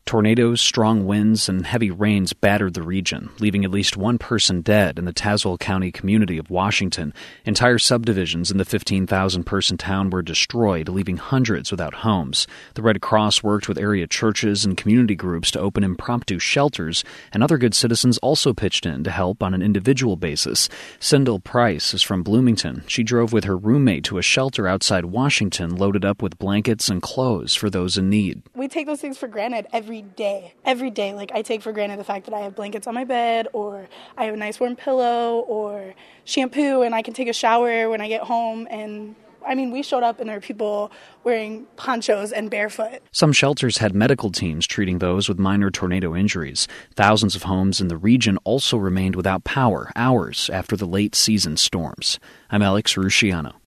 Tornadoes, strong winds, and heavy rains battered the region, leaving at least one person dead in the Tazewell County community of Washington. Entire subdivisions in the 15,000-person town were destroyed, leaving hundreds without homes. The Red Cross worked with area churches and community groups to open impromptu shelters, and other good citizens also pitched in to help on an individual basis. Sindel Price is from Bloomington. She drove with her roommate to a shelter outside Washington, loaded up with blankets and clothes for those in need. We take those things for granted every day. Like, I take for granted the fact that I have blankets on my bed, or I have a nice warm pillow, or shampoo, and I can take a shower when I get home. And we showed up and there were people wearing ponchos and barefoot. Some shelters had medical teams treating those with minor tornado injuries. Thousands of homes in the region also remained without power hours after the late season storms. I'm Alex Rusciano.